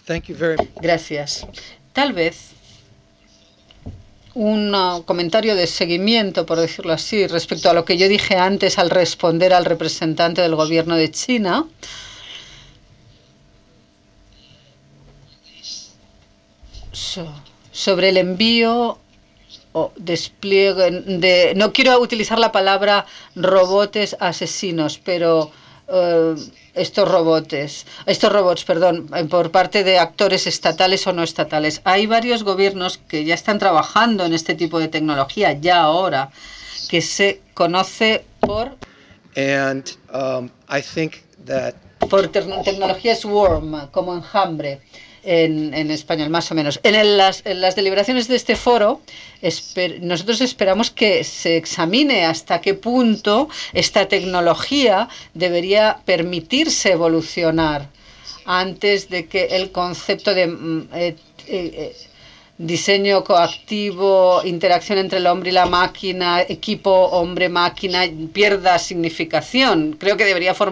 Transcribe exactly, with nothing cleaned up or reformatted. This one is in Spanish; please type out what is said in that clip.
Thank you very Gracias. Tal vez un uh, comentario de seguimiento, por decirlo así, respecto a lo que yo dije antes al responder al representante del gobierno de China. So, sobre el envío o despliegue de... No quiero utilizar la palabra robots asesinos, pero uh, estos robots, estos robots, perdón, por parte de actores estatales o no estatales. Hay varios gobiernos que ya están trabajando en este tipo de tecnología, ya ahora, que se conoce por... And um, I think that por te tecnología Swarm, como enjambre en, en español, más o menos. En, el, las, en las deliberaciones de este foro, esper, nosotros esperamos que se examine hasta qué punto esta tecnología debería permitirse evolucionar antes de que el concepto de eh, eh, diseño coactivo, interacción entre el hombre y la máquina, equipo hombre-máquina, pierda significación. Creo que debería formar